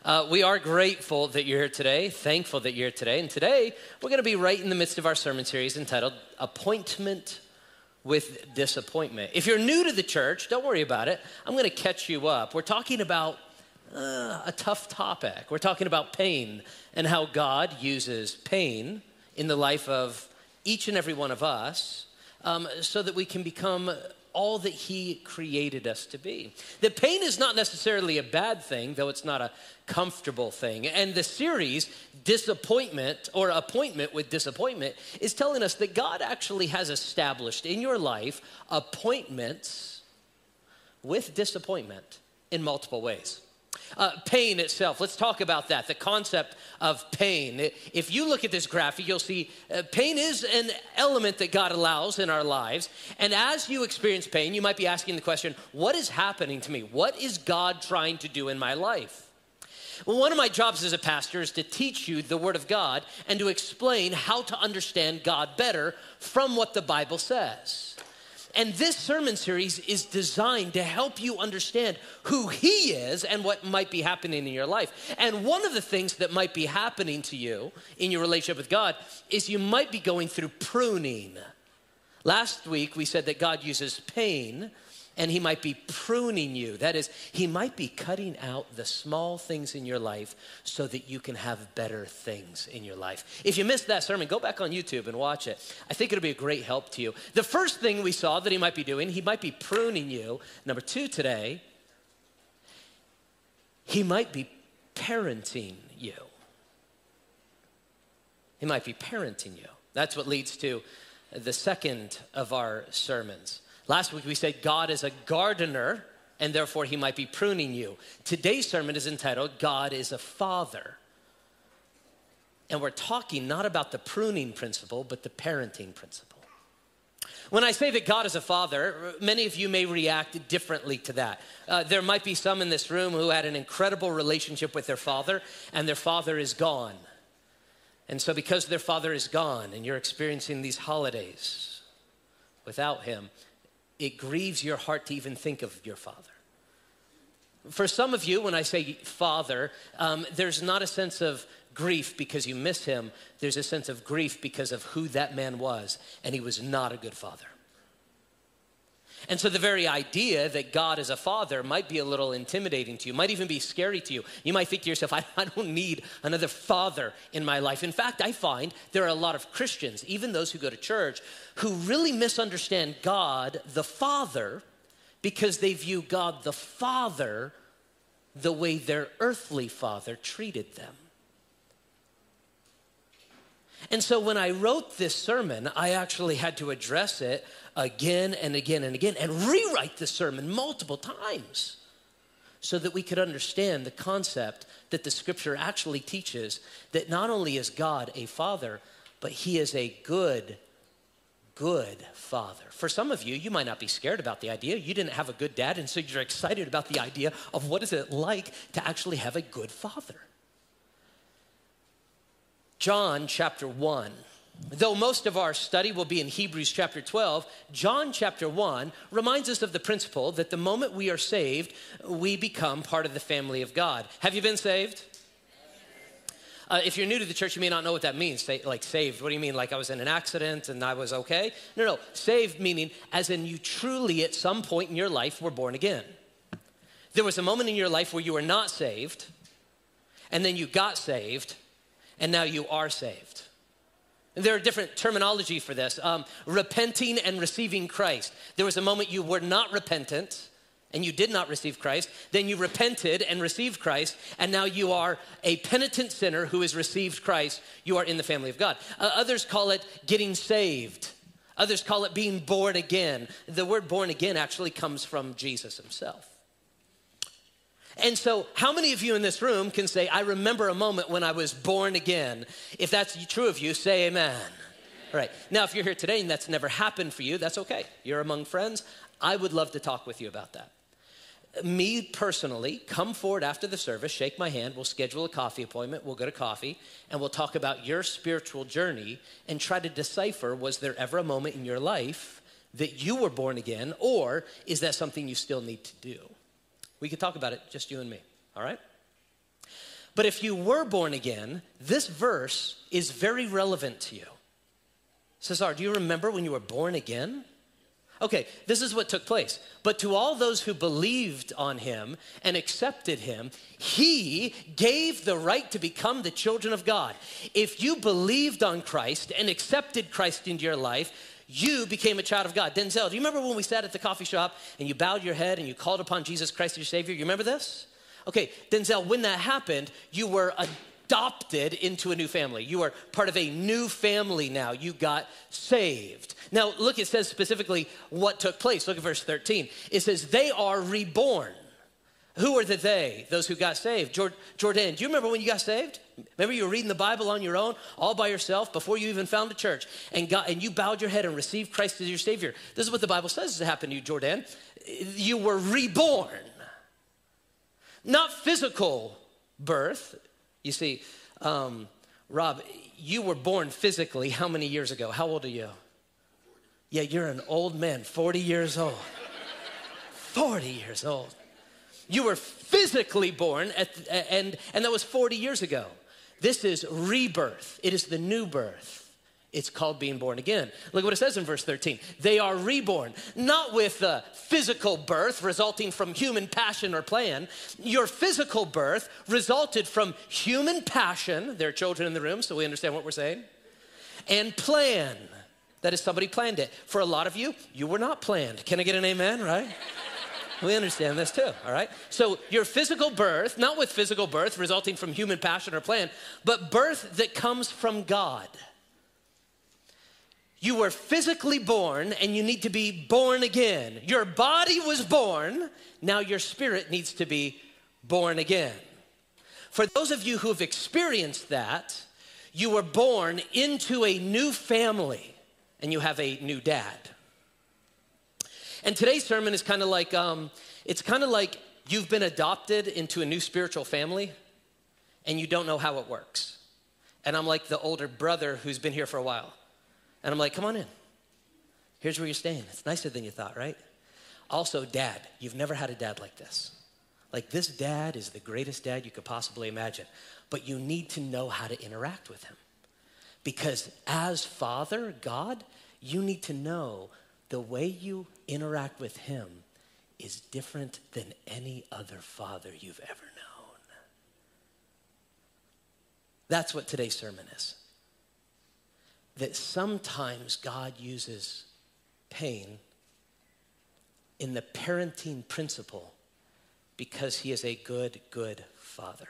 We are grateful that you're here today, thankful that you're here today. And today, we're going to be right in the midst of our sermon series entitled Appointment with Disappointment. If you're new to the church, don't worry about it. I'm going to catch you up. We're talking about a tough topic. We're talking about pain and how God uses pain in the life of each and every one of us so that we can become all that he created us to be. The pain is not necessarily a bad thing, though it's not a comfortable thing. And the series, Disappointment or Appointment with Disappointment, is telling us that God actually has established in your life appointments with disappointment in multiple ways. Pain itself, let's talk about that, the concept of pain. If you look at this graphic, you'll see pain is an element that God allows in our lives. And as you experience pain, you might be asking the question, what is happening to me? What is God trying to do in my life? Well, one of my jobs as a pastor is to teach you the Word of God and to explain how to understand God better from what the Bible says. And this sermon series is designed to help you understand who he is and what might be happening in your life. And one of the things that might be happening to you in your relationship with God is you might be going through pruning. Last week, we said that God uses pain and he might be pruning you. That is, he might be cutting out the small things in your life so that you can have better things in your life. If you missed that sermon, go back on YouTube and watch it. I think it'll be a great help to you. The first thing we saw that he might be doing, he might be pruning you. Number two today, he might be parenting you. He might be parenting you. That's what leads to the second of our sermons. Last week we said God is a gardener and therefore he might be pruning you. Today's sermon is entitled God is a Father. And we're talking not about the pruning principle, but the parenting principle. When I say that God is a father, many of you may react differently to that. There might be some in this room who had an incredible relationship with their father and their father is gone. And so because their father is gone and you're experiencing these holidays without him, it grieves your heart to even think of your father. For some of you, when I say father, there's not a sense of grief because you miss him. There's a sense of grief because of who that man was, and he was not a good father. And so the very idea that God is a father might be a little intimidating to you, might even be scary to you. You might think to yourself, I don't need another father in my life. In fact, I find there are a lot of Christians, even those who go to church, who really misunderstand God, the Father, because they view God, the Father, the way their earthly father treated them. And so when I wrote this sermon, I actually had to address it again and again and again and rewrite the sermon multiple times so that we could understand the concept that the scripture actually teaches, that not only is God a father, but he is a good father. For some of you, you might not be scared about the idea. You didn't have a good dad, and so you're excited about the idea of what is it like to actually have a good father. John chapter 1. Though most of our study will be in Hebrews chapter 12, John chapter 1 reminds us of the principle that the moment we are saved, we become part of the family of God. Have you been saved? If you're new to the church, you may not know what that means. Like saved, what do you mean? Like I was in an accident and I was okay? No. Saved meaning as in you truly at some point in your life were born again. There was a moment in your life where you were not saved, and then you got saved, and now you are saved. There are different terminology for this. Repenting and receiving Christ. There was a moment you were not repentant and you did not receive Christ. Then you repented and received Christ, and now you are a penitent sinner who has received Christ. You are in the family of God. Others call it getting saved. Others call it being born again. The word born again actually comes from Jesus himself. And so how many of you in this room can say, I remember a moment when I was born again? If that's true of you, say amen. All right. Now, if you're here today and that's never happened for you, that's okay. You're among friends. I would love to talk with you about that. Me personally, come forward after the service, shake my hand. We'll schedule a coffee appointment. We'll go to coffee and we'll talk about your spiritual journey and try to decipher, was there ever a moment in your life that you were born again, or is that something you still need to do? We could talk about it, just you and me, all right? But if you were born again, this verse is very relevant to you. Cesar, do you remember when you were born again? Okay, this is what took place. But to all those who believed on him and accepted him, he gave the right to become the children of God. If you believed on Christ and accepted Christ into your life, you became a child of God. Denzel, do you remember when we sat at the coffee shop and you bowed your head and you called upon Jesus Christ as your Savior? You remember this? Okay, Denzel, when that happened, you were adopted into a new family. You are part of a new family now. You got saved. Now, look, it says specifically what took place. Look at verse 13. It says, they are reborn. Who are the they? Those who got saved. Jordan, do you remember when you got saved? Remember you were reading the Bible on your own, all by yourself, before you even found a church, and you bowed your head and received Christ as your Savior. This is what the Bible says happened to you, Jordan. You were reborn. Not physical birth. You see, Rob, you were born physically how many years ago? How old are you? Yeah, you're an old man, 40 years old. 40 years old. You were physically born, and that was 40 years ago. This is rebirth. It is the new birth. It's called being born again. Look what it says in verse 13. They are reborn, not with physical birth resulting from human passion or plan. Your physical birth resulted from human passion. There are children in the room, so we understand what we're saying. And plan. That is, somebody planned it. For a lot of you, you were not planned. Can I get an amen, right? We understand this too, all right? So your physical birth, not with physical birth resulting from human passion or plan, but birth that comes from God. You were physically born and you need to be born again. Your body was born, now your spirit needs to be born again. For those of you who have experienced that, you were born into a new family and you have a new dad. And today's sermon is kind of like, it's kind of like you've been adopted into a new spiritual family and you don't know how it works. And I'm like the older brother who's been here for a while. And I'm like, come on in. Here's where you're staying. It's nicer than you thought, right? Also, dad, you've never had a dad like this. Like, this dad is the greatest dad you could possibly imagine. But you need to know how to interact with him. Because as Father, God, you need to know the way you interact with him is different than any other father you've ever known. That's what today's sermon is. That sometimes God uses pain in the parenting principle because he is a good, good father.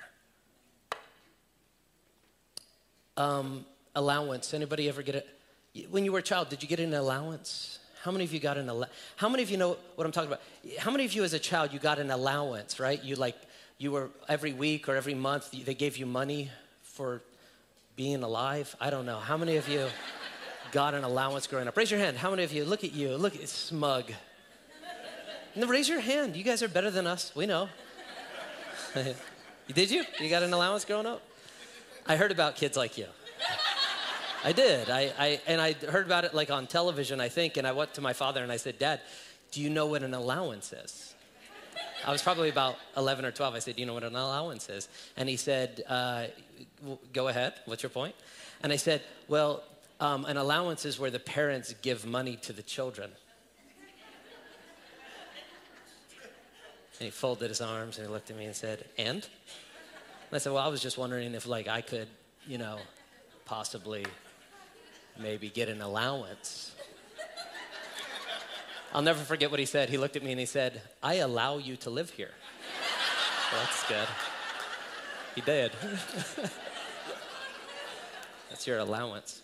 Allowance. Anybody ever get it? When you were a child, did you get an allowance? How many of you got how many of you know what I'm talking about? How many of you as a child, you got an allowance, right? You were every week or every month, they gave you money for being alive? I don't know. How many of you got an allowance growing up? Raise your hand. How many of you? Look at you. Look, it's smug. No, raise your hand. You guys are better than us. We know. Did you? You got an allowance growing up? I heard about kids like you. I did. I heard about it like on television, I think, and I went to my father and I said, Dad, do you know what an allowance is? I was probably about 11 or 12. I said, do you know what an allowance is? And he said, go ahead. What's your point? And I said, well, an allowance is where the parents give money to the children. And he folded his arms and he looked at me and said, and I said, well, I was just wondering if I could, possibly maybe get an allowance. I'll never forget what he said. He looked at me and he said, I allow you to live here. Well, that's good. He did. That's your allowance.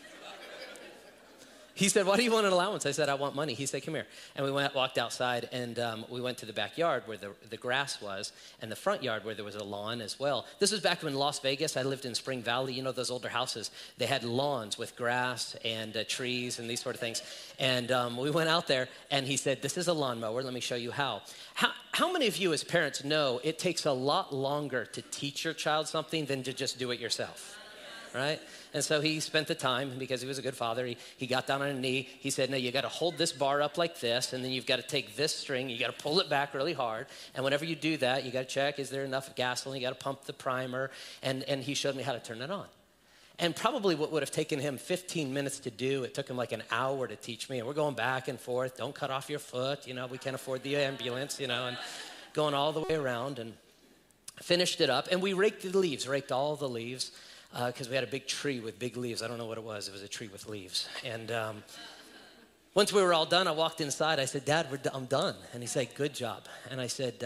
He said, why do you want an allowance? I said, I want money. He said, come here. And we walked outside, and we went to the backyard where the grass was, and the front yard where there was a lawn as well. This was back when Las Vegas. I lived in Spring Valley. You know those older houses? They had lawns with grass and trees and these sort of things. And we went out there, and he said, this is a lawnmower. Let me show you how. How many of you as parents know it takes a lot longer to teach your child something than to just do it yourself? right? And so he spent the time, because he was a good father, he got down on a knee. He said, no, you got to hold this bar up like this, and then you've got to take this string, you got to pull it back really hard. And whenever you do that, you got to check, is there enough gasoline? You got to pump the primer. And he showed me how to turn it on. And probably what would have taken him 15 minutes to do, it took him like an hour to teach me. And we're going back and forth. Don't cut off your foot. We can't afford the ambulance, and going all the way around, and finished it up. And we raked all the leaves, because we had a big tree with big leaves. I don't know what it was. It was a tree with leaves. And once we were all done, I walked inside. I said, Dad, I'm done. And he said, good job. And I said,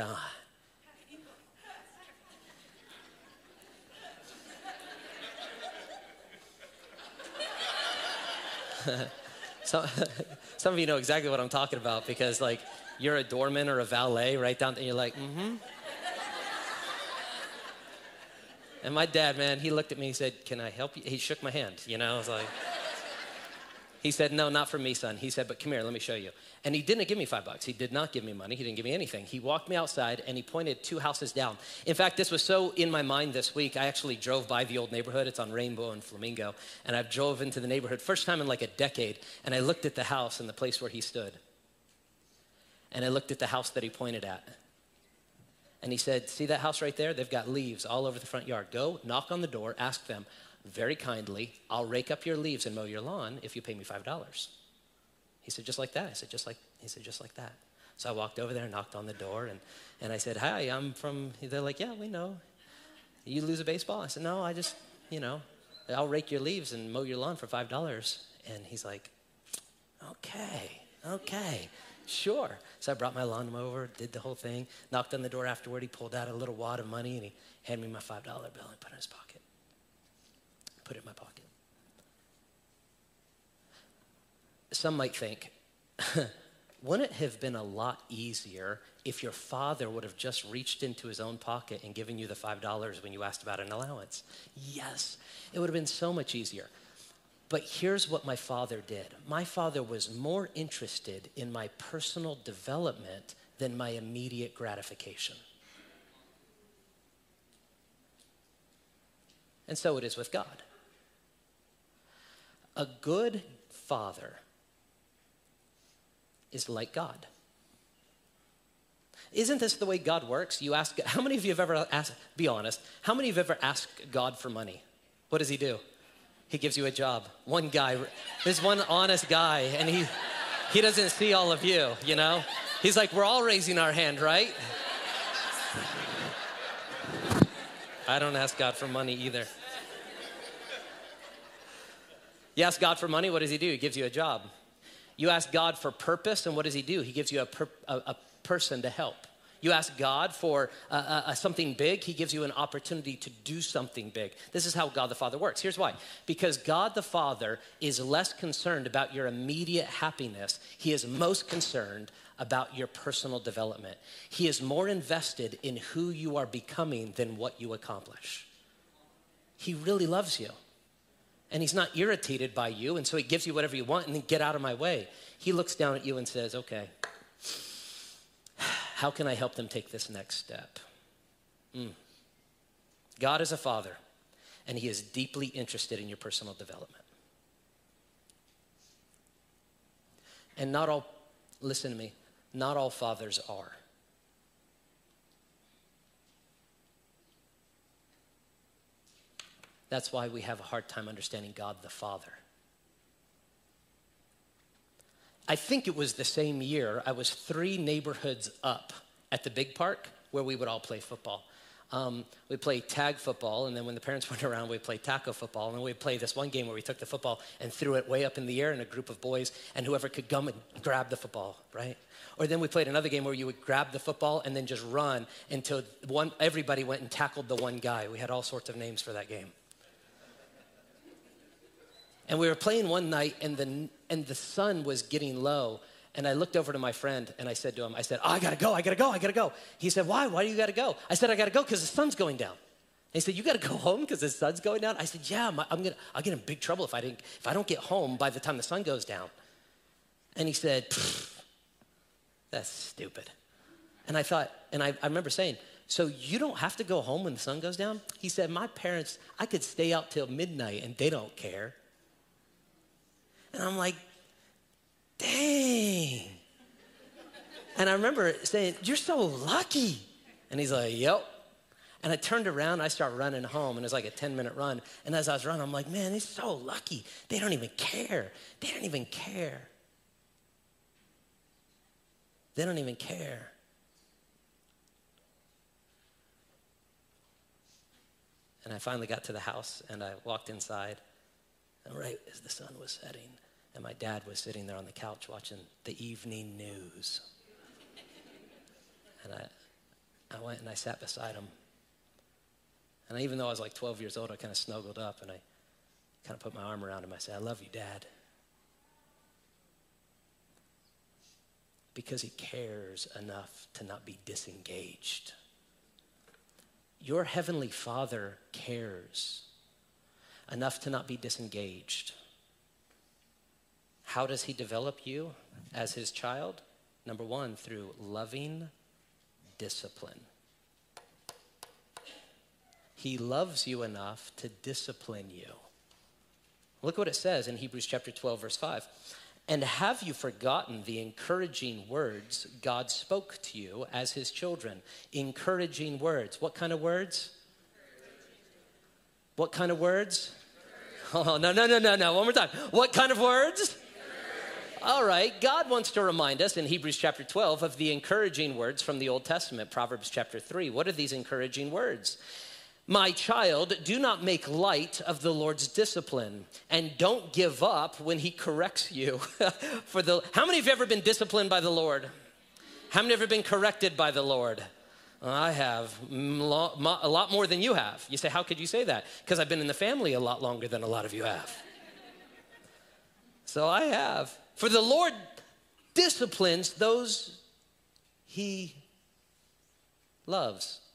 some of you know exactly what I'm talking about, because like you're a doorman or a valet right down there, and you're like, mm-hmm. And my dad, man, he looked at me, he said, can I help you? He shook my hand, I was like, he said, no, not for me, son. He said, but come here, let me show you. And he didn't give me $5. He did not give me money. He didn't give me anything. He walked me outside and he pointed 2 houses down. In fact, this was so in my mind this week, I actually drove by the old neighborhood. It's on Rainbow and Flamingo. And I drove into the neighborhood, first time in like a decade. And I looked at the house and the place where he stood. And I looked at the house that he pointed at. And he said, see that house right there? They've got leaves all over the front yard. Go, knock on the door, ask them very kindly, I'll rake up your leaves and mow your lawn if you pay me $5. He said, just like that. He said, just like that. So I walked over there and knocked on the door, and I said, hi, I'm from, they're like, yeah, we know. You lose a baseball? I said, no, I just, I'll rake your leaves and mow your lawn for $5. And he's like, okay, sure. So I brought my lawnmower, did the whole thing, knocked on the door afterward. He pulled out a little wad of money, and he handed me my $5 bill and put it in his pocket. Put it in my pocket. Some might think, wouldn't it have been a lot easier if your father would have just reached into his own pocket and given you the $5 when you asked about an allowance? Yes, it would have been so much easier. But here's what my father did. My father was more interested in my personal development than my immediate gratification. And so it is with God. A good father is like God. Isn't this the way God works? You ask, how many of you have ever asked, be honest, how many of you have ever asked God for money? What does he do? He gives you a job. One guy, there's one honest guy, and he doesn't see all of you, He's like, we're all raising our hand, right? I don't ask God for money either. You ask God for money, what does he do? He gives you a job. You ask God for purpose, and what does he do? He gives you a person to help. You ask God for something big, he gives you an opportunity to do something big. This is how God the Father works. Here's why. Because God the Father is less concerned about your immediate happiness. He is most concerned about your personal development. He is more invested in who you are becoming than what you accomplish. He really loves you. And he's not irritated by you, and so he gives you whatever you want, and then get out of my way. He looks down at you and says, okay, how can I help them take this next step? God is a father, and he is deeply interested in your personal development. And listen to me, not all fathers are. That's why we have a hard time understanding God the Father. I think it was the same year, I was 3 neighborhoods up at the big park where we would all play football. We'd play tag football, and then when the parents went around, we'd play tackle football, and then we'd play this one game where we took the football and threw it way up in the air in a group of boys, and whoever could come and grab the football, right? Or then we played another game where you would grab the football and then just run until everybody went and tackled the one guy. We had all sorts of names for that game. And we were playing one night, and the sun was getting low. And I looked over to my friend, and I said to him, I gotta go. He said, why? Why do you gotta go? I said, I gotta go because the sun's going down. And he said, you gotta go home because the sun's going down? I said, yeah, I'll get in big trouble if I don't get home by the time the sun goes down. And he said, that's stupid. And I thought, and I remember saying, So you don't have to go home when the sun goes down? He said, my parents, I could stay out till midnight and they don't care. And I'm like, dang. And I remember saying, you're so lucky. And he's like, yep. And I turned around, I started running home, and it was like a 10-minute run. And as I was running, I'm like, man, they're so lucky. They don't even care. They don't even care. They don't even care. And I finally got to the house, and I walked inside. And right as the sun was setting, and my dad was sitting there on the couch watching the evening news. And I went and I sat beside him. And even though I was like 12 years old, I kind of snuggled up and I kind of put my arm around him. I said, I love you, Dad. Because he cares enough to not be disengaged. Your heavenly Father cares enough to not be disengaged. How does he develop you as his child? Number one, through loving discipline. He loves you enough to discipline you. Look what it says in Hebrews chapter 12, verse 5. And have you forgotten the encouraging words God spoke to you as his children? Encouraging words. What kind of words? What kind of words? Oh, no. One more time. What kind of words? All right. God wants to remind us in Hebrews chapter 12 of the encouraging words from the Old Testament, Proverbs chapter 3. What are these encouraging words? My child, do not make light of the Lord's discipline, and don't give up when he corrects you. How many of you have ever been disciplined by the Lord? How many have ever been corrected by the Lord? I have, a lot more than you have. You say, how could you say that? Because I've been in the family a lot longer than a lot of you have. So I have. For the Lord disciplines those he loves.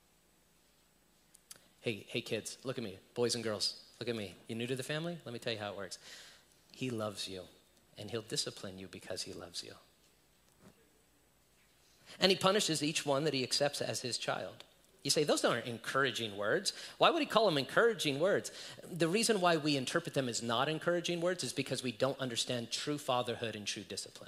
Hey kids, look at me. Boys and girls, look at me. You new to the family? Let me tell you how it works. He loves you, and he'll discipline you because he loves you. And he punishes each one that he accepts as his child. You say, those aren't encouraging words. Why would he call them encouraging words? The reason why we interpret them as not encouraging words is because we don't understand true fatherhood and true discipline.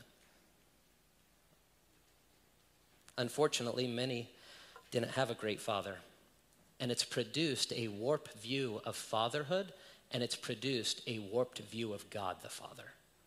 Unfortunately, many didn't have a great father. And it's produced a warped view of fatherhood, and it's produced a warped view of God the Father.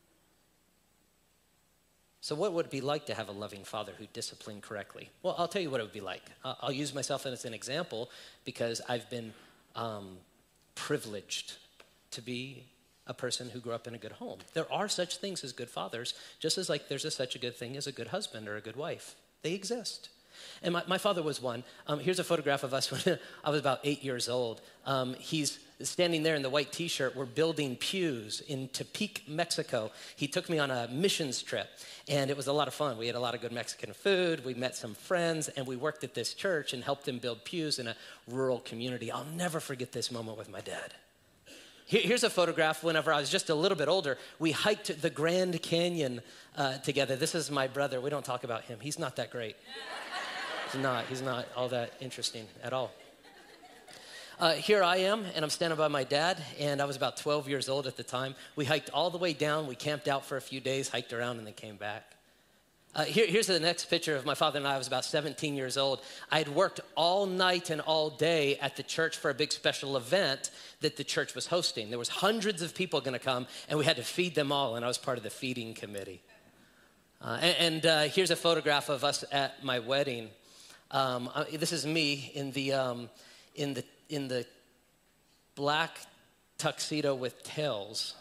So what would it be like to have a loving father who disciplined correctly? Well, I'll tell you what it would be like. I'll use myself as an example because I've been privileged to be a person who grew up in a good home. There are such things as good fathers, just as like there's such a good thing as a good husband or a good wife. They exist. And my father was one. Here's a photograph of us when I was about 8 years old. He's standing there in the white t-shirt. We're building pews in Tepic, Mexico. He took me on a missions trip, and it was a lot of fun. We had a lot of good Mexican food. We met some friends, and we worked at this church and helped them build pews in a rural community. I'll never forget this moment with my dad. Here's a photograph whenever I was just a little bit older. We hiked the Grand Canyon together. This is my brother. We don't talk about him. He's not that great. He's not all that interesting at all. Here I am, and I'm standing by my dad, and I was about 12 years old at the time. We hiked all the way down. We camped out for a few days, hiked around, and then came back. Here's the next picture of my father and I. I was about 17 years old. I had worked all night and all day at the church for a big special event that the church was hosting. There was hundreds of people going to come, and we had to feed them all, and I was part of the feeding committee. Here's a photograph of us at my wedding. This is me in the black tuxedo with tails.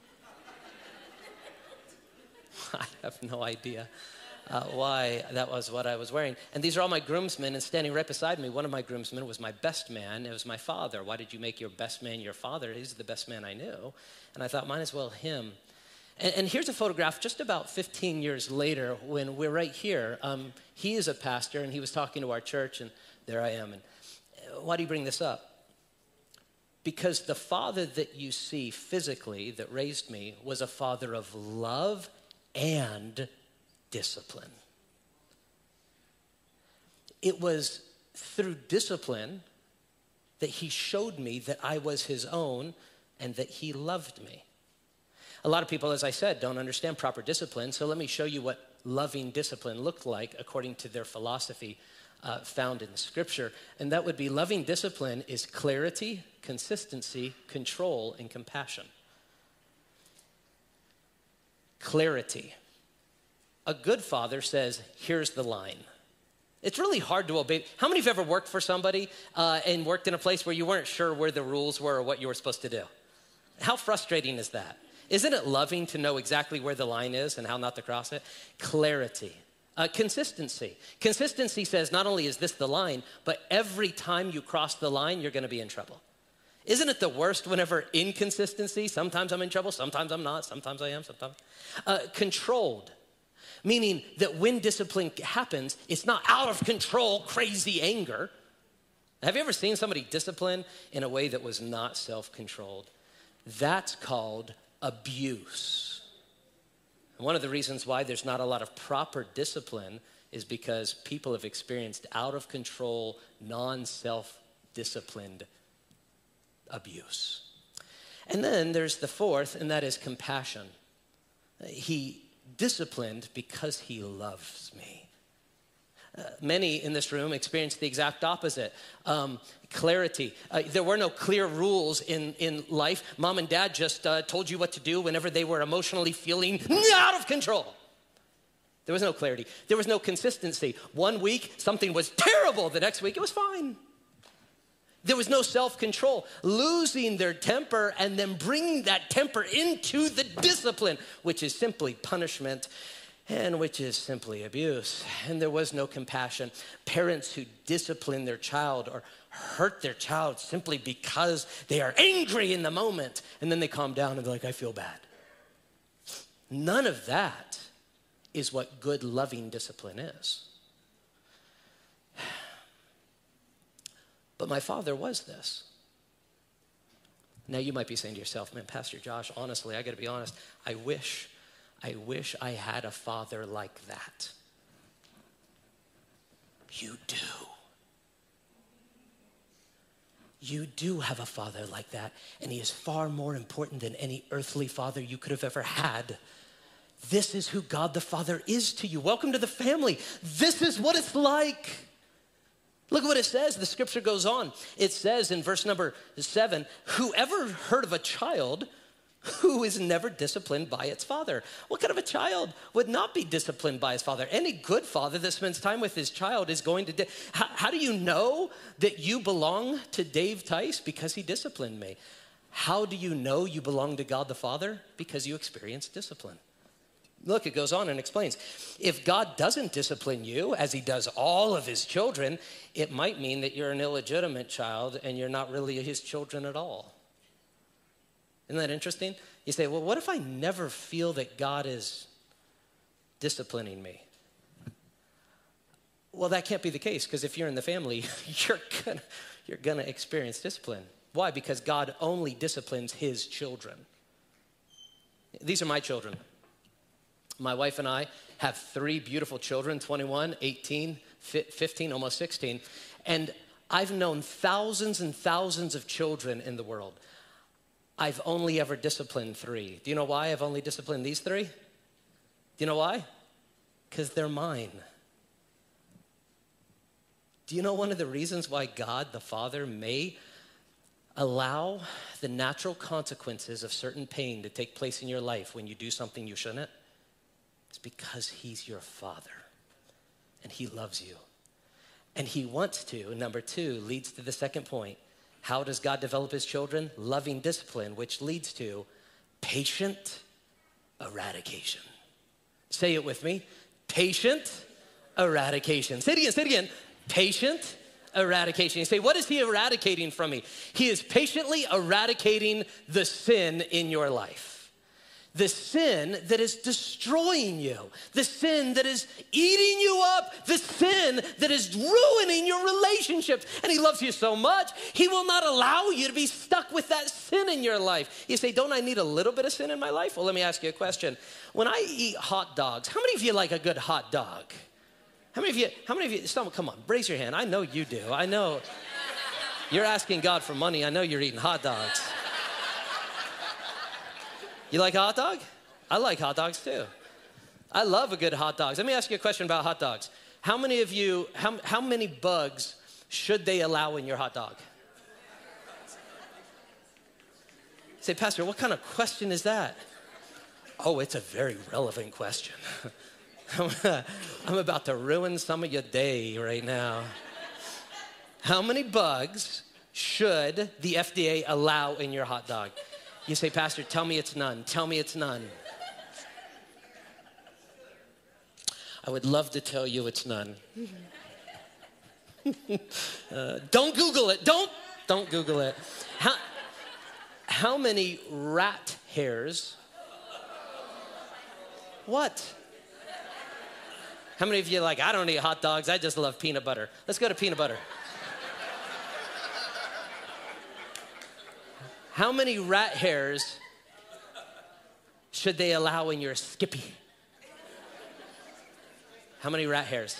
I have no idea why that was what I was wearing. And these are all my groomsmen, and standing right beside me, one of my groomsmen was my best man. It was my father. Why did you make your best man your father? He's the best man I knew. And I thought, might as well him. And here's a photograph just about 15 years later when we're right here. He is a pastor, and he was talking to our church, and there I am. And why do you bring this up? Because the father that you see physically that raised me was a father of love and discipline. It was through discipline that he showed me that I was his own and that he loved me. A lot of people, as I said, don't understand proper discipline, so let me show you what loving discipline looked like according to their philosophy found in Scripture. And that would be loving discipline is clarity, consistency, control, and compassion. Clarity. A good father says, here's the line. It's really hard to obey. How many of you ever worked for somebody and worked in a place where you weren't sure where the rules were or what you were supposed to do? How frustrating is that? Isn't it loving to know exactly where the line is and how not to cross it? Clarity. Consistency. Consistency says not only is this the line, but every time you cross the line, you're going to be in trouble. Isn't it the worst whenever inconsistency? Sometimes I'm in trouble, sometimes I'm not, sometimes I am, sometimes. Controlled. Meaning that when discipline happens, it's not out of control, crazy anger. Have you ever seen somebody discipline in a way that was not self-controlled? That's called abuse. And one of the reasons why there's not a lot of proper discipline is because people have experienced out of control, non-self-disciplined abuse. And then there's the fourth, and that is compassion. He disciplined because he loves me. Many in this room experienced the exact opposite. Clarity. There were no clear rules in life. Mom and dad just told you what to do whenever they were emotionally feeling out of control. There was no clarity. There was no consistency. One week, something was terrible. The next week, it was fine. There was no self-control. Losing their temper and then bringing that temper into the discipline, which is simply punishment and which is simply abuse. And there was no compassion. Parents who discipline their child or hurt their child simply because they are angry in the moment, and then they calm down and they're like, I feel bad. None of that is what good, loving discipline is. But my father was this. Now you might be saying to yourself, man, Pastor Josh, honestly, I gotta be honest, I wish I had a father like that. You do. You do have a father like that, and he is far more important than any earthly father you could have ever had. This is who God the Father is to you. Welcome to the family. This is what it's like. Look at what it says. The scripture goes on. It says in verse number 7, whoever heard of a child who is never disciplined by its father? What kind of a child would not be disciplined by his father? Any good father that spends time with his child is going to... How do you know that you belong to Dave Tice? Because he disciplined me. How do you know you belong to God the Father? Because you experience discipline. Look, it goes on and explains. If God doesn't discipline you, as he does all of his children, it might mean that you're an illegitimate child and you're not really his children at all. Isn't that interesting? You say, well, what if I never feel that God is disciplining me? Well, that can't be the case, because if you're in the family, you're gonna experience discipline. Why? Because God only disciplines his children. These are my children. My wife and I have 3 beautiful children, 21, 18, 15, almost 16. And I've known thousands and thousands of children in the world. I've only ever disciplined 3. Do you know why I've only disciplined these 3? Do you know why? Because they're mine. Do you know one of the reasons why God the Father may allow the natural consequences of certain pain to take place in your life when you do something you shouldn't? It's because he's your father and he loves you. And he wants to. Number 2 leads to the second point. How does God develop his children? Loving discipline, which leads to patient eradication. Say it with me. Patient eradication. Say it again. Patient eradication. You say, what is he eradicating from me? He is patiently eradicating the sin in your life. The sin that is destroying you, the sin that is eating you up, the sin that is ruining your relationships. And he loves you so much, he will not allow you to be stuck with that sin in your life. You say, don't I need a little bit of sin in my life? Well, let me ask you a question. When I eat hot dogs, how many of you like a good hot dog? How many of you, someone, come on, raise your hand. I know you do. I know you're asking God for money. I know you're eating hot dogs. You like a hot dog? I like hot dogs too. I love a good hot dog. Let me ask you a question about hot dogs. How many of you, how many bugs should they allow in your hot dog? Say, Pastor, what kind of question is that? Oh, it's a very relevant question. I'm about to ruin some of your day right now. How many bugs should the FDA allow in your hot dog? You say, Pastor, tell me it's none. Tell me it's none. I would love to tell you it's none. Don't Google it. Don't Google it. How many rat hairs? What? How many of you are like, I don't eat hot dogs, I just love peanut butter? Let's go to peanut butter. How many rat hairs should they allow in your Skippy? How many rat hairs?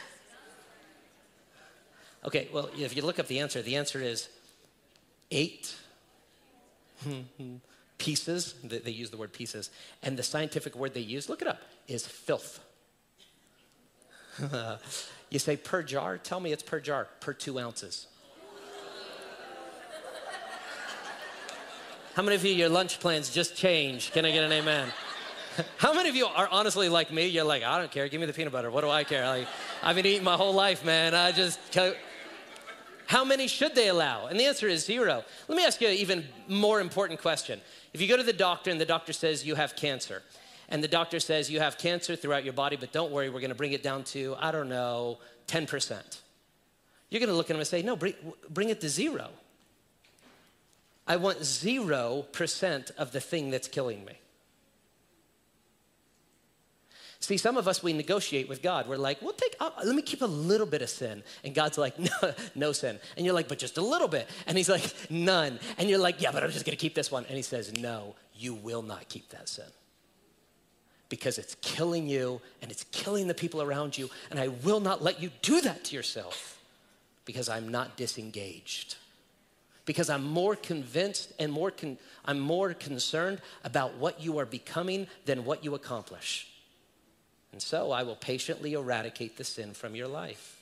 Okay, well, if you look up the answer is 8 pieces. They use the word pieces. And the scientific word they use, look it up, is filth. You say per jar? Tell me it's per jar, per 2 ounces. How many of you, your lunch plans just changed? Can I get an amen? How many of you are honestly like me? You're like, I don't care. Give me the peanut butter. What do I care? Like, I've been eating my whole life, man. How many should they allow? And the answer is 0. Let me ask you an even more important question. If you go to the doctor and the doctor says you have cancer, and the doctor says you have cancer throughout your body, but don't worry, we're going to bring it down to, 10%. You're going to look at him and say, no, bring it to 0. I want 0% of the thing that's killing me. See, some of us, we negotiate with God. We're like, let me keep a little bit of sin. And God's like, no sin. And you're like, but just a little bit. And he's like, none. And you're like, yeah, but I'm just going to keep this one. And he says, no, you will not keep that sin. Because it's killing you and it's killing the people around you. And I will not let you do that to yourself because I'm not disengaged. Because I'm more convinced and I'm more concerned about what you are becoming than what you accomplish. And so I will patiently eradicate the sin from your life.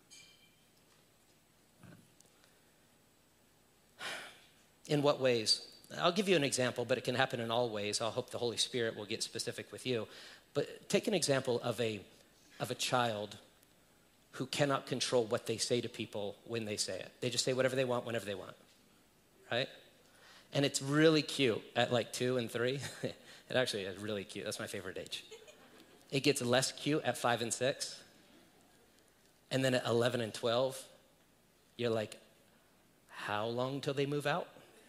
In what ways? I'll give you an example, but it can happen in all ways. I'll hope the Holy Spirit will get specific with you. But take an example of a child who cannot control what they say to people when they say it. They just say whatever they want, whenever they want, right? And it's really cute at like 2 and 3. It actually is really cute. That's my favorite age. It gets less cute at 5 and 6. And then at 11 and 12, you're like, how long till they move out?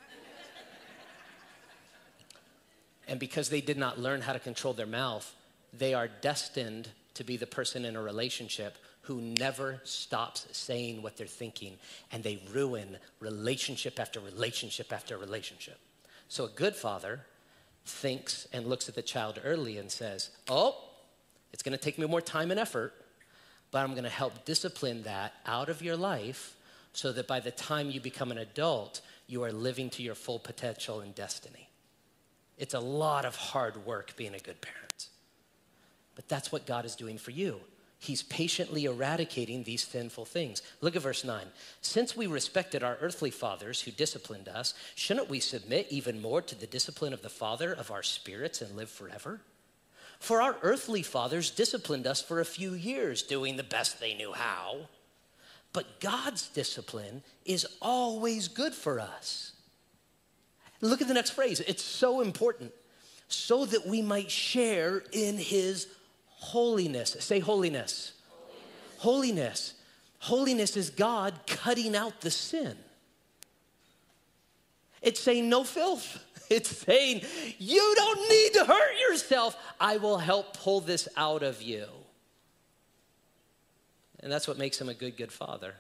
And because they did not learn how to control their mouth, they are destined to be the person in a relationship who never stops saying what they're thinking, and they ruin relationship after relationship after relationship. So a good father thinks and looks at the child early and says, it's going to take me more time and effort, but I'm going to help discipline that out of your life so that by the time you become an adult, you are living to your full potential and destiny. It's a lot of hard work being a good parent. But that's what God is doing for you. He's patiently eradicating these sinful things. Look at verse 9. Since we respected our earthly fathers who disciplined us, shouldn't we submit even more to the discipline of the Father of our spirits and live forever? For our earthly fathers disciplined us for a few years, doing the best they knew how. But God's discipline is always good for us. Look at the next phrase. It's so important. So that we might share in his holiness. Say holiness. Holiness. Holiness is God cutting out the sin. It's saying no filth. It's saying you don't need to hurt yourself. I will help pull this out of you. And that's what makes him a good, good father.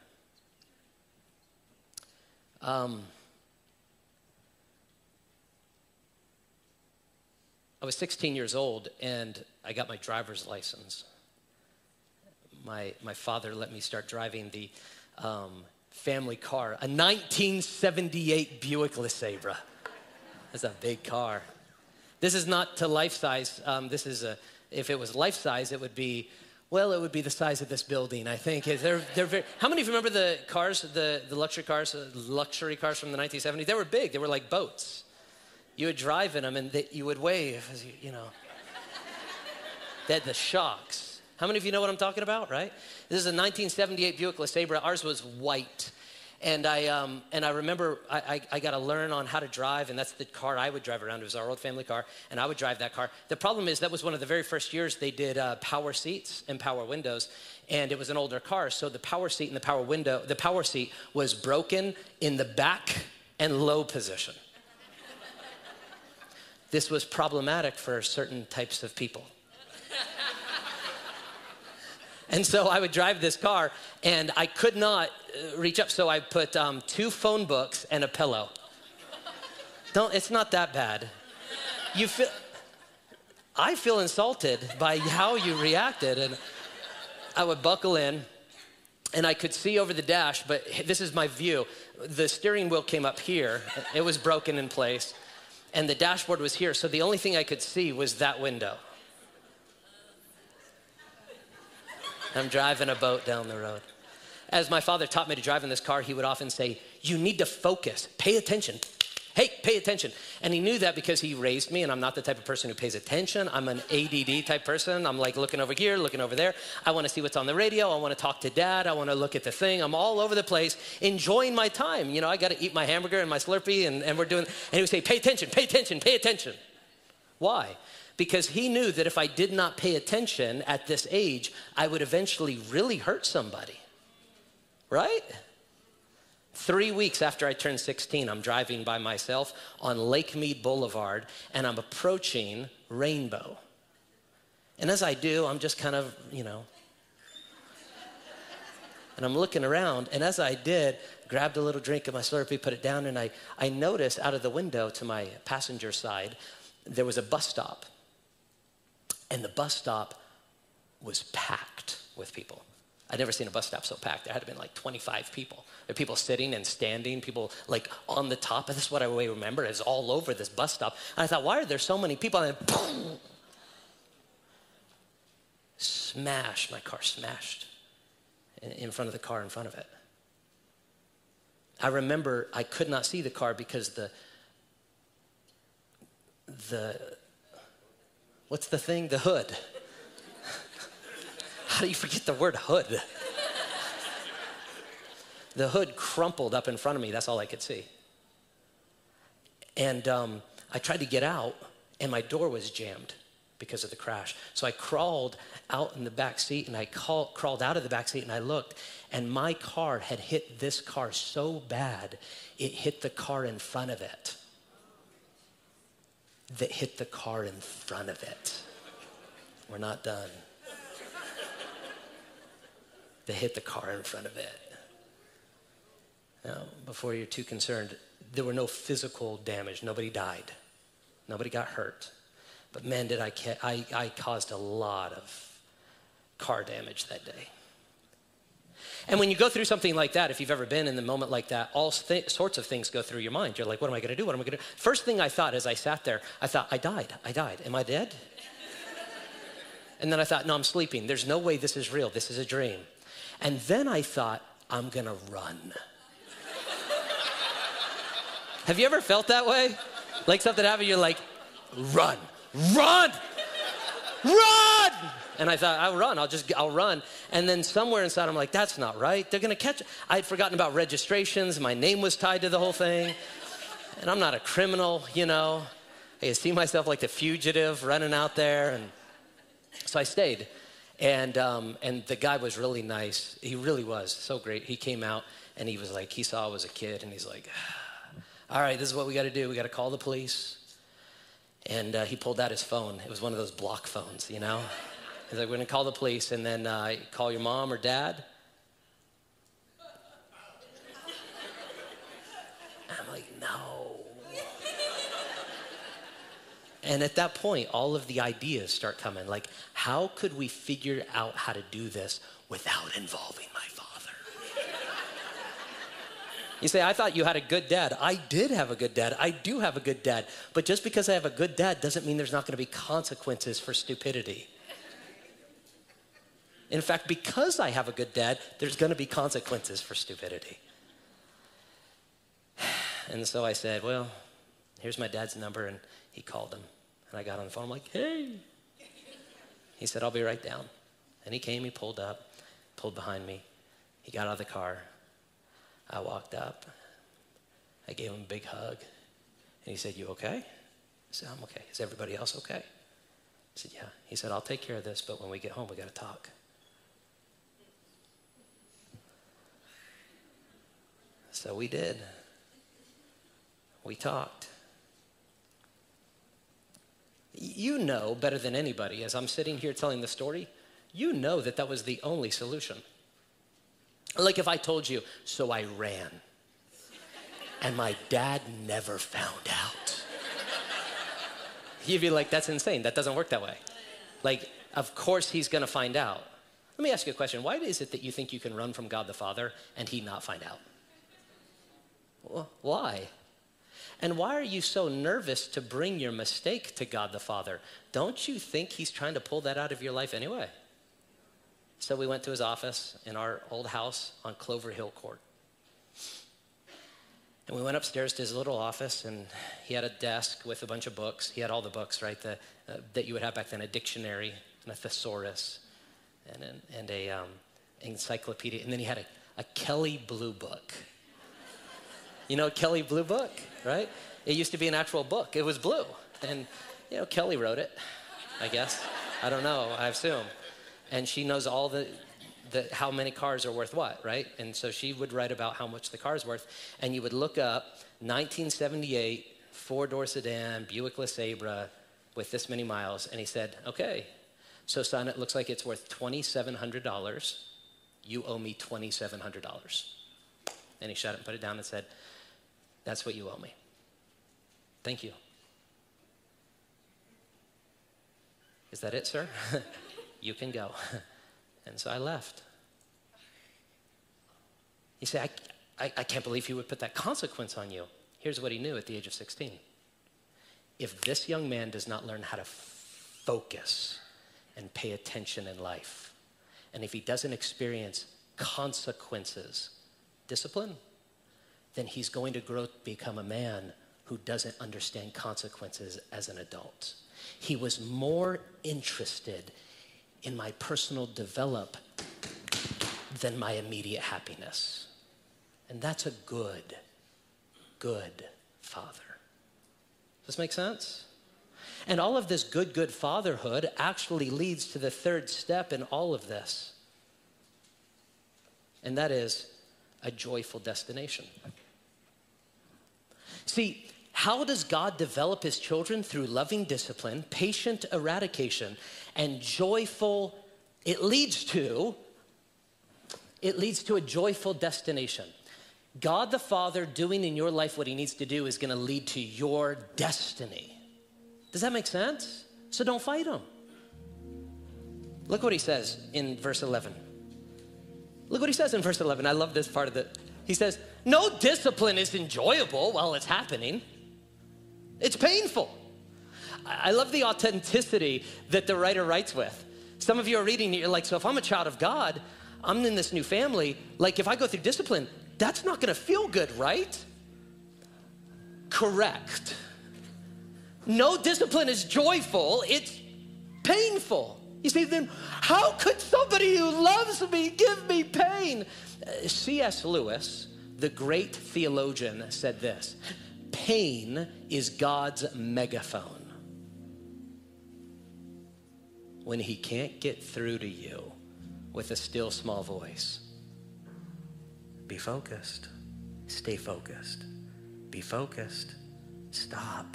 I was 16 years old and I got my driver's license. my father let me start driving the family car, a 1978 Buick LeSabre. That's a big car. This is not to life size. If it was life size, it would be the size of this building, I think. They're very, how many of you remember the cars, the luxury cars from the 1970s? They were big. They were like boats. You would drive in them and you would wave, as you know. They had the shocks. How many of you know what I'm talking about, right? This is a 1978 Buick LeSabre. Ours was white. And I remember I got to learn on how to drive, and that's the car I would drive around. It was our old family car, and I would drive that car. The problem is that was one of the very first years they did power seats and power windows, and it was an older car, so the power seat and the power seat was broken in the back and low position. This was problematic for certain types of people. And so I would drive this car, and I could not reach up, so I put 2 phone books and a pillow. It's not that bad. I feel insulted by how you reacted, and I would buckle in, and I could see over the dash, but this is my view. The steering wheel came up here. It was broken in place, and the dashboard was here, so the only thing I could see was that window. I'm driving a boat down the road. As my father taught me to drive in this car, he would often say, you need to focus, pay attention. Hey, pay attention. And he knew that because he raised me, and I'm not the type of person who pays attention. I'm an ADD type person. I'm like looking over here, looking over there. I want to see what's on the radio. I want to talk to dad. I want to look at the thing. I'm all over the place, enjoying my time. You know, I got to eat my hamburger and my Slurpee, and we're doing, and he would say, pay attention, pay attention, pay attention. Why? Because he knew that if I did not pay attention at this age, I would eventually really hurt somebody, right? 3 weeks after I turned 16, I'm driving by myself on Lake Mead Boulevard, and I'm approaching Rainbow. And as I do, I'm just kind of, and I'm looking around, and as I did, grabbed a little drink of my Slurpee, put it down, and I noticed out of the window to my passenger side, there was a bus stop. And the bus stop was packed with people. I'd never seen a bus stop so packed. There had to have been like 25 people. There were people sitting and standing, people like on the top. And this is what I remember is all over this bus stop. And I thought, why are there so many people? And then, boom, my car smashed in front of the car in front of it. I remember I could not see the car because what's the thing? The hood. How do you forget the word hood? The hood crumpled up in front of me. That's all I could see. And I tried to get out, and my door was jammed because of the crash. So I crawled out in the back seat, and I crawled out of the back seat, and I looked, and my car had hit this car so bad, it hit the car in front of it. That hit the car in front of it. We're not done. They hit the car in front of it. Now, before you're too concerned, there were no physical damage. Nobody died. Nobody got hurt. But man, did I caused a lot of car damage that day. And when you go through something like that, if you've ever been in the moment like that, all sorts of things go through your mind. You're like, what am I going to do? What am I going to do? First thing I thought as I sat there, I thought, I died. Am I dead? And then I thought, no, I'm sleeping. There's no way this is real. This is a dream. And then I thought, I'm going to run. Have you ever felt that way? Like something happened, you're like, run. And I thought, I'll run. And then somewhere inside, I'm like, that's not right. They're going to catch. I'd forgotten about registrations. My name was tied to the whole thing. And I'm not a criminal, I see myself like the fugitive running out there. And so I stayed. And the guy was really nice. He really was so great. He came out, and he was like, he saw I was a kid, and he's like, all right, this is what we got to do. We got to call the police. And he pulled out his phone. It was one of those block phones, He's like, we're going to call the police, and then call your mom or dad. I'm like, no. And at that point, all of the ideas start coming. Like, how could we figure out how to do this without involving my father? You say, I thought you had a good dad. I did have a good dad. I do have a good dad. But just because I have a good dad doesn't mean there's not going to be consequences for stupidity. In fact, because I have a good dad, there's going to be consequences for stupidity. And so I said, well, here's my dad's number. And he called him. And I got on the phone. I'm like, hey. He said, I'll be right down. And he came, he pulled up, pulled behind me. He got out of the car. I walked up. I gave him a big hug. And he said, you okay? I said, I'm okay. Is everybody else okay? I said, yeah. He said, I'll take care of this, but when we get home, we got to talk. So we did. We talked. You know better than anybody, as I'm sitting here telling the story, you know that that was the only solution. Like if I told you, so I ran, and my dad never found out. You'd be like, that's insane. That doesn't work that way. Like, of course he's going to find out. Let me ask you a question. Why is it that you think you can run from God the Father and he not find out? Well, why? And why are you so nervous to bring your mistake to God the Father? Don't you think he's trying to pull that out of your life anyway? So we went to his office in our old house on Clover Hill Court. And we went upstairs to his little office, and he had a desk with a bunch of books. He had all the books, right, that you would have back then, a dictionary and a thesaurus and a encyclopedia. And then he had a Kelley Blue Book. You know Kelley Blue Book, right? It used to be an actual book. It was blue. And, you know, Kelly wrote it, I guess. I don't know, I assume. And she knows all the how many cars are worth what, right? And so she would write about how much the car's worth. And you would look up 1978 four-door sedan, Buick LeSabre with this many miles. And he said, okay, so son, it looks like it's worth $2,700. You owe me $2,700. And he shut it and put it down and said, that's what you owe me. Thank you. Is that it, sir? You can go. And so I left. You say, I can't believe he would put that consequence on you. Here's what he knew at the age of 16. If this young man does not learn how to focus and pay attention in life, and if he doesn't experience consequences, discipline, then he's going to grow to become a man who doesn't understand consequences as an adult. He was more interested in my personal development than my immediate happiness. And that's a good father. Does this make sense? And all of this good fatherhood actually leads to the third step in all of this. And that is a joyful destination. See, how does God develop his children? Through loving discipline, patient eradication, and joyful, it leads to a joyful destination. God the Father doing in your life what he needs to do is going to lead to your destiny. Does that make sense? So don't fight him. Look what he says in verse 11. Look what he says in verse 11. I love this part of it. He says, no discipline is enjoyable while it's happening. It's painful. I love the authenticity that the writer writes with. Some of you are reading it, you're like, so if I'm a child of God, I'm in this new family, like if I go through discipline, that's not gonna feel good, right? Correct. No discipline is joyful, it's painful. You say, then how could somebody who loves me give me pain? C.S. Lewis, the great theologian, said this: pain is God's megaphone. When he can't get through to you with a still small voice, be focused, stay focused, be focused, stop,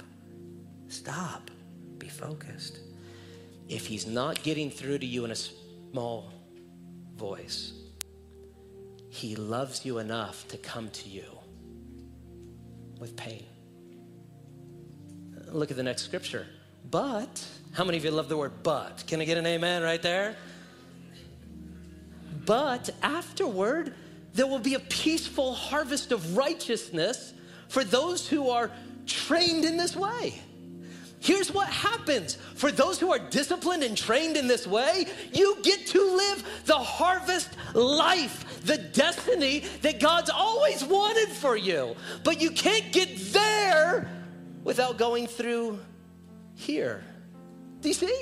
be focused. If he's not getting through to you in a small voice, he loves you enough to come to you with pain. Look at the next scripture. But, how many of you love the word but? Can I get an amen right there? But afterward, there will be a peaceful harvest of righteousness for those who are trained in this way. Here's what happens. For those who are disciplined and trained in this way, you get to live the harvest life, the destiny that God's always wanted for you. But you can't get there without going through here. Do you see?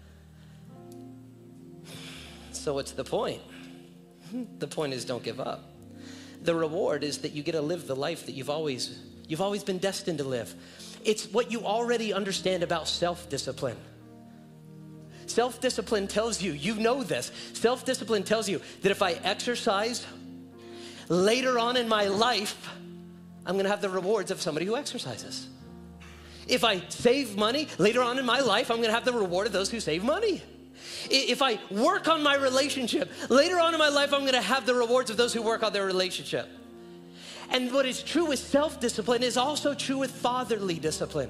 So what's the point? The point is, don't give up. The reward is that you get to live the life that you've always been destined to live. It's what you already understand about self-discipline. Self-discipline tells you, you know this, self-discipline tells you that if I exercise, later on in my life, I'm gonna have the rewards of somebody who exercises. If I save money, later on in my life, I'm gonna have the reward of those who save money. If I work on my relationship, later on in my life, I'm gonna have the rewards of those who work on their relationship. And what is true with self-discipline is also true with fatherly discipline.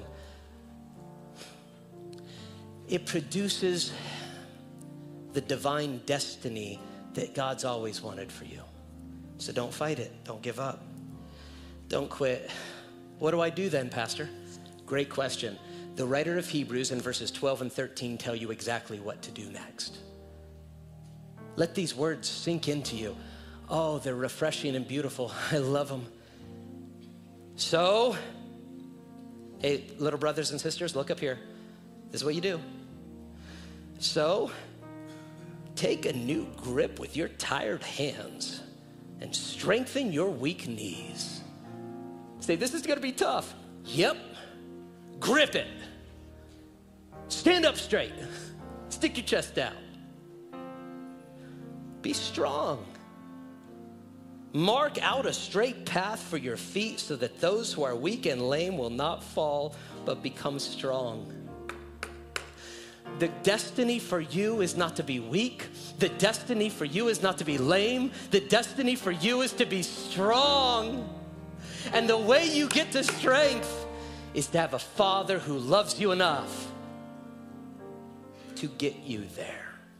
It produces the divine destiny that God's always wanted for you. So don't fight it. Don't give up. Don't quit. What do I do then, Pastor? Great question. The writer of Hebrews in verses 12 and 13 tell you exactly what to do next. Let these words sink into you. Oh, they're refreshing and beautiful. I love them. So, hey, little brothers and sisters, look up here. This is what you do. So, take a new grip with your tired hands and strengthen your weak knees. Say, this is going to be tough. Yep. Grip it. Stand up straight. Stick your chest out. Be strong. Mark out a straight path for your feet so that those who are weak and lame will not fall, but become strong. The destiny for you is not to be weak. The destiny for you is not to be lame. The destiny for you is to be strong. And the way you get to strength is to have a father who loves you enough to get you there.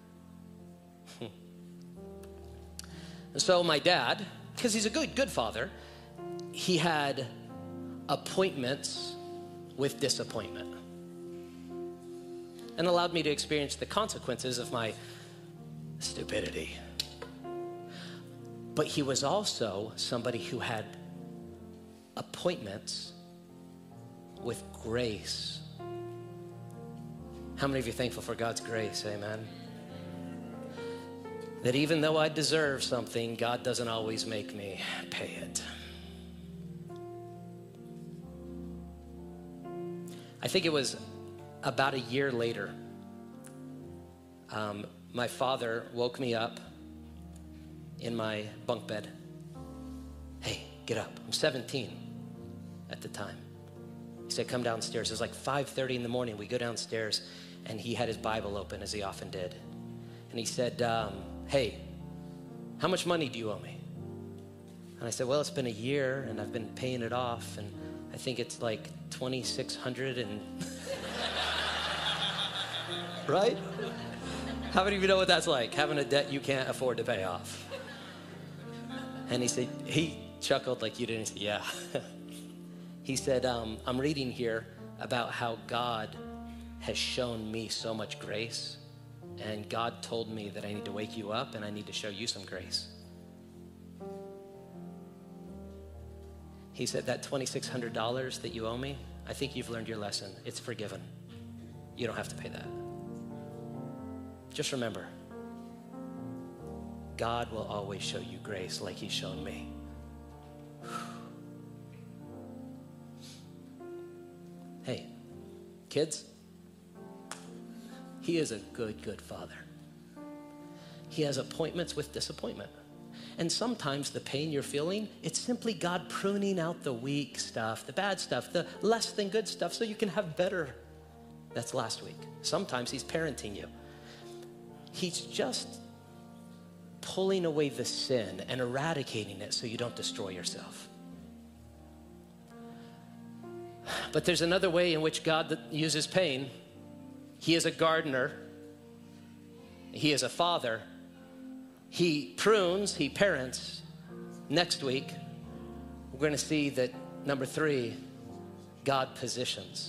So my dad, because he's a good father, he had appointments with disappointment and allowed me to experience the consequences of my stupidity. But he was also somebody who had appointments with grace. How many of you are thankful for God's grace? Amen. That even though I deserve something, God doesn't always make me pay it. I think it was about a year later, my father woke me up in my bunk bed. Hey, get up. I'm 17 at the time. He said, come downstairs. It was like 5:30 in the morning. We go downstairs, and he had his Bible open, as he often did. And he said, hey, how much money do you owe me? And I said, well, it's been a year, and I've been paying it off, and I think it's like $2,600 and... Right? How many of you know what that's like, having a debt you can't afford to pay off? And he said, he chuckled like you didn't. He said, yeah. He said, I'm reading here about how God has shown me so much grace, and God told me that I need to wake you up and I need to show you some grace. He said, that $2,600 that you owe me, I think you've learned your lesson. It's forgiven. You don't have to pay that. Just remember, God will always show you grace like he's shown me. Hey, kids, he is a good father. He has appointments with disappointment. And sometimes the pain you're feeling, it's simply God pruning out the weak stuff, the bad stuff, the less than good stuff so you can have better. That's last week. Sometimes he's parenting you. He's just pulling away the sin and eradicating it so you don't destroy yourself. But there's another way in which God uses pain, He is a gardener. He is a father. He prunes, he parents. Next week, we're going to see that, number 3, God positions.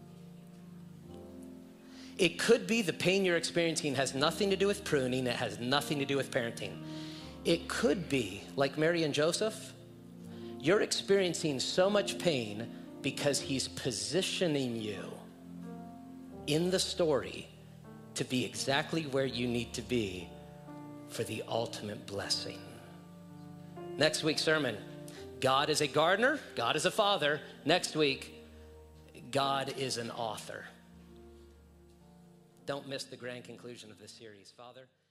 It could be the pain you're experiencing has nothing to do with pruning. It has nothing to do with parenting. It could be, like Mary and Joseph, you're experiencing so much pain because he's positioning you in the story to be exactly where you need to be for the ultimate blessing. Next week's sermon, God is a gardener, God is a father. Next week, God is an author. Don't miss the grand conclusion of this series. Father.